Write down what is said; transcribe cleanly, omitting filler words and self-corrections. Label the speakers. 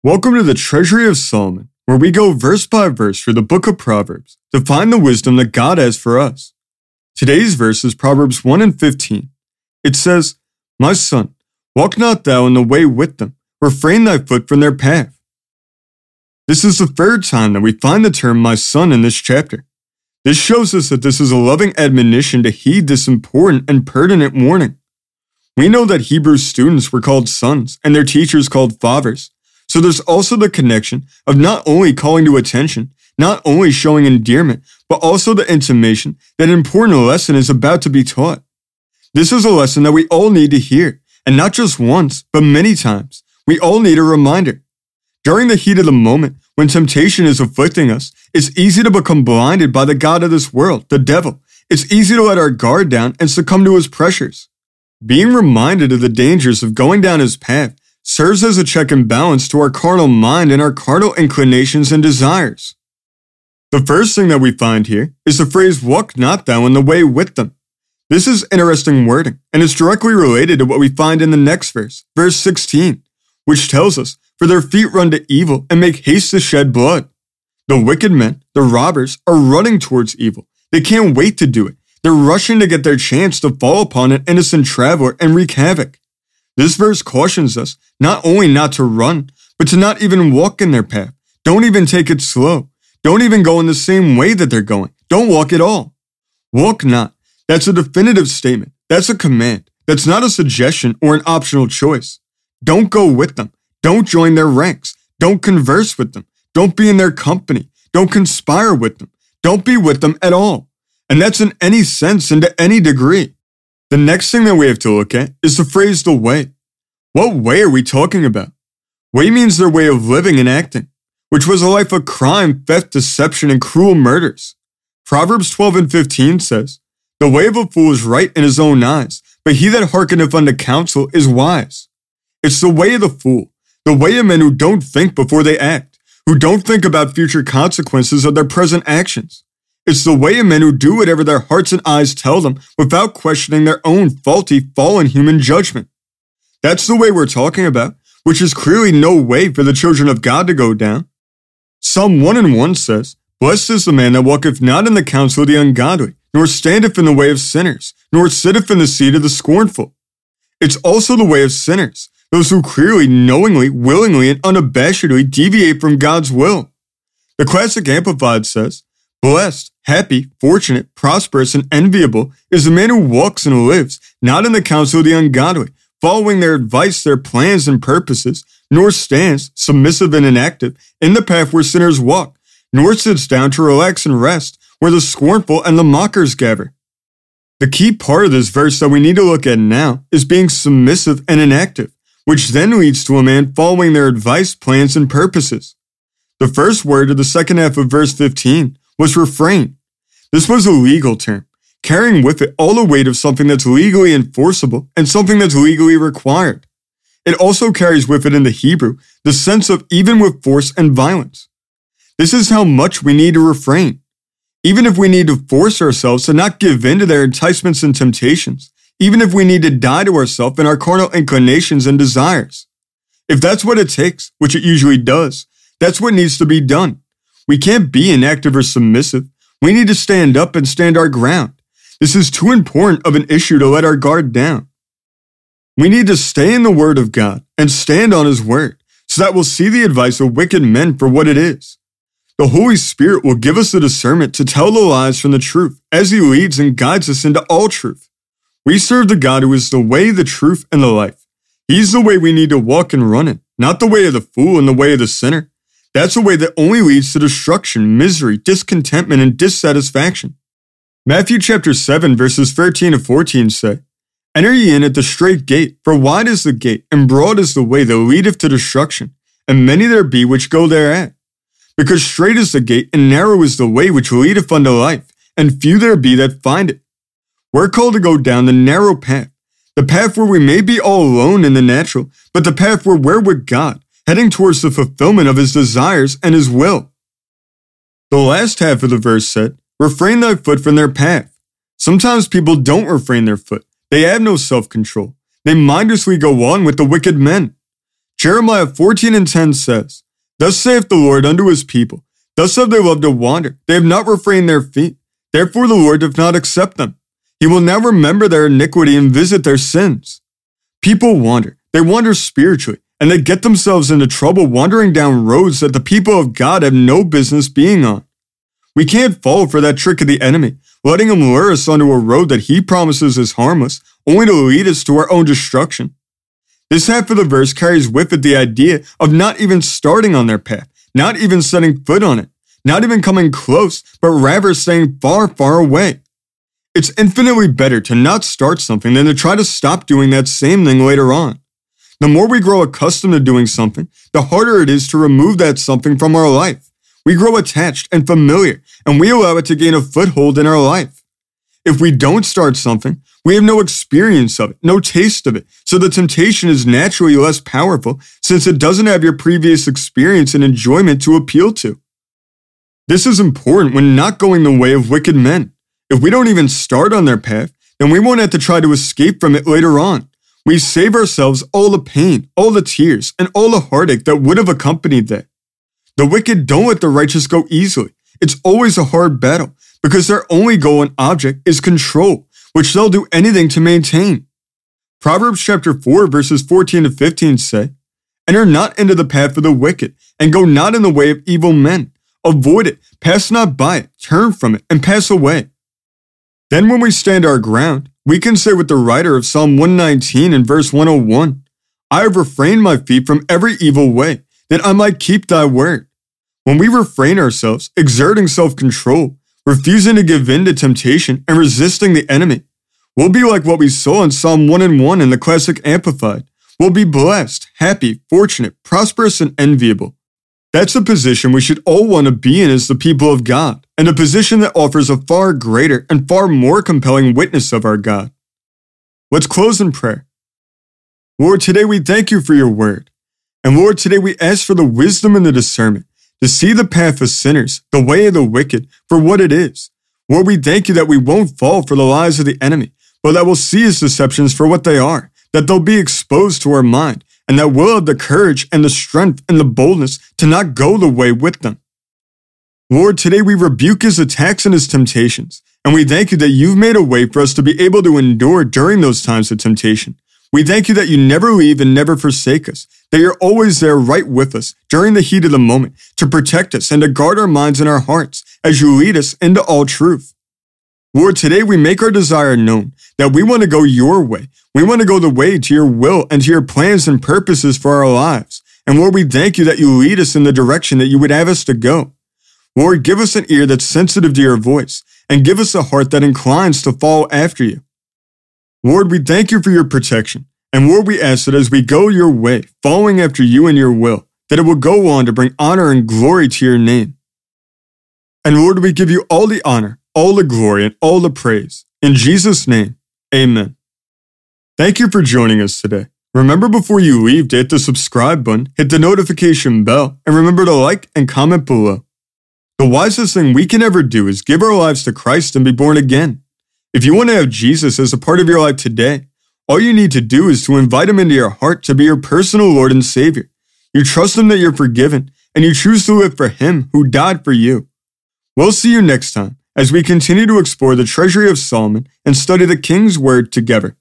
Speaker 1: Welcome to the Treasury of Solomon, where we go verse by verse through the book of Proverbs to find the wisdom that God has for us. Today's verse is Proverbs 1:15. It says, "My son, walk not thou in the way with them, refrain thy foot from their path." This is the third time that we find the term "my son" in this chapter. This shows us that this is a loving admonition to heed this important and pertinent warning. We know that Hebrew students were called sons and their teachers called fathers. So there's also the connection of not only calling to attention, not only showing endearment, but also the intimation that an important lesson is about to be taught. This is a lesson that we all need to hear, and not just once, but many times. We all need a reminder. During the heat of the moment, when temptation is afflicting us, it's easy to become blinded by the god of this world, the devil. It's easy to let our guard down and succumb to his pressures. Being reminded of the dangers of going down his path serves as a check and balance to our carnal mind and our carnal inclinations and desires. The first thing that we find here is the phrase, "walk not thou in the way with them." This is interesting wording, and it's directly related to what we find in the next verse, verse 16, which tells us, "For their feet run to evil and make haste to shed blood." The wicked men, the robbers, are running towards evil. They can't wait to do it. They're rushing to get their chance to fall upon an innocent traveler and wreak havoc. This verse cautions us not only not to run, but to not even walk in their path. Don't even take it slow. Don't even go in the same way that they're going. Don't walk at all. Walk not. That's a definitive statement. That's a command. That's not a suggestion or an optional choice. Don't go with them. Don't join their ranks. Don't converse with them. Don't be in their company. Don't conspire with them. Don't be with them at all. And that's in any sense and to any degree. The next thing that we have to look at is the phrase "the way." What way are we talking about? Way means their way of living and acting, which was a life of crime, theft, deception, and cruel murders. Proverbs 12:15 says, "The way of a fool is right in his own eyes, but he that hearkeneth unto counsel is wise." It's the way of the fool, the way of men who don't think before they act, who don't think about future consequences of their present actions. It's the way of men who do whatever their hearts and eyes tell them without questioning their own faulty, fallen human judgment. That's the way we're talking about, which is clearly no way for the children of God to go down. Psalm 1:1 says, "Blessed is the man that walketh not in the counsel of the ungodly, nor standeth in the way of sinners, nor sitteth in the seat of the scornful." It's also the way of sinners, those who clearly, knowingly, willingly, and unabashedly deviate from God's will. The Classic Amplified says, "Blessed, happy, fortunate, prosperous, and enviable is the man who walks and lives not in the counsel of the ungodly, following their advice, their plans, and purposes, nor stands, submissive and inactive, in the path where sinners walk, nor sits down to relax and rest, where the scornful and the mockers gather." The key part of this verse that we need to look at now is being submissive and inactive, which then leads to a man following their advice, plans, and purposes. The first word of the second half of verse 15 was refrain. This was a legal term, carrying with it all the weight of something that's legally enforceable and something that's legally required. It also carries with it in the Hebrew the sense of even with force and violence. This is how much we need to refrain. Even if we need to force ourselves to not give in to their enticements and temptations, even if we need to die to ourselves and our carnal inclinations and desires. If that's what it takes, which it usually does, that's what needs to be done. We can't be inactive or submissive. We need to stand up and stand our ground. This is too important of an issue to let our guard down. We need to stay in the Word of God and stand on His Word so that we'll see the advice of wicked men for what it is. The Holy Spirit will give us the discernment to tell the lies from the truth as He leads and guides us into all truth. We serve the God who is the way, the truth, and the life. He's the way we need to walk and run in, not the way of the fool and the way of the sinner. That's a way that only leads to destruction, misery, discontentment, and dissatisfaction. Matthew chapter 7, verses 13 to 14 say, "Enter ye in at the strait gate, for wide is the gate, and broad is the way that leadeth to destruction, and many there be which go thereat. Because strait is the gate, and narrow is the way which leadeth unto life, and few there be that find it." We're called to go down the narrow path, the path where we may be all alone in the natural, but the path where we're with God, heading towards the fulfillment of His desires and His will. The last half of the verse said, "Refrain thy foot from their path." Sometimes people don't refrain their foot. They have no self-control. They mindlessly go on with the wicked men. Jeremiah 14:10 says, Thus saith the Lord unto his people, Thus have they loved to wander, they have not refrained their feet. Therefore the Lord doth not accept them. He will now remember their iniquity and visit their sins. People wander. They wander spiritually, and they get themselves into trouble wandering down roads that the people of God have no business being on. We can't fall for that trick of the enemy, letting him lure us onto a road that he promises is harmless, only to lead us to our own destruction. This half of the verse carries with it the idea of not even starting on their path, not even setting foot on it, not even coming close, but rather staying far, far away. It's infinitely better to not start something than to try to stop doing that same thing later on. The more we grow accustomed to doing something, the harder it is to remove that something from our life. We grow attached and familiar, and we allow it to gain a foothold in our life. If we don't start something, we have no experience of it, no taste of it, so the temptation is naturally less powerful since it doesn't have your previous experience and enjoyment to appeal to. This is important when not going the way of wicked men. If we don't even start on their path, then we won't have to try to escape from it later on. We save ourselves all the pain, all the tears, and all the heartache that would have accompanied that. The wicked don't let the righteous go easily. It's always a hard battle because their only goal and object is control, which they'll do anything to maintain. Proverbs chapter 4 verses 14 to 15 say, Enter not into the path of the wicked, and go not in the way of evil men. Avoid it, pass not by it, turn from it, and pass away. Then when we stand our ground, we can say with the writer of Psalm 119 and verse 101, I have refrained my feet from every evil way, that I might keep thy word. When we refrain ourselves, exerting self-control, refusing to give in to temptation, and resisting the enemy, we'll be like what we saw in Psalm 1:1 in the Classic Amplified. We'll be blessed, happy, fortunate, prosperous, and enviable. That's a position we should all want to be in as the people of God, and a position that offers a far greater and far more compelling witness of our God. Let's close in prayer. Lord, today we thank you for your word. And Lord, today we ask for the wisdom and the discernment to see the path of sinners, the way of the wicked, for what it is. Lord, we thank you that we won't fall for the lies of the enemy, but that we'll see his deceptions for what they are, that they'll be exposed to our mind, and that we'll have the courage and the strength and the boldness to not go the way with them. Lord, today we rebuke his attacks and his temptations, and we thank you that you've made a way for us to be able to endure during those times of temptation. We thank you that you never leave and never forsake us, that you're always there right with us during the heat of the moment to protect us and to guard our minds and our hearts as you lead us into all truth. Lord, today we make our desire known that we want to go your way. We want to go the way to your will and to your plans and purposes for our lives. And Lord, we thank you that you lead us in the direction that you would have us to go. Lord, give us an ear that's sensitive to your voice and give us a heart that inclines to follow after you. Lord, we thank you for your protection. And Lord, we ask that as we go your way, following after you and your will, that it will go on to bring honor and glory to your name. And Lord, we give you all the honor, all the glory, and all the praise. In Jesus' name, amen. Thank you for joining us today. Remember before you leave to hit the subscribe button, hit the notification bell, and remember to like and comment below. The wisest thing we can ever do is give our lives to Christ and be born again. If you want to have Jesus as a part of your life today, all you need to do is to invite him into your heart to be your personal Lord and Savior. You trust him that you're forgiven, and you choose to live for him who died for you. We'll see you next time as we continue to explore the treasury of Solomon and study the King's Word together.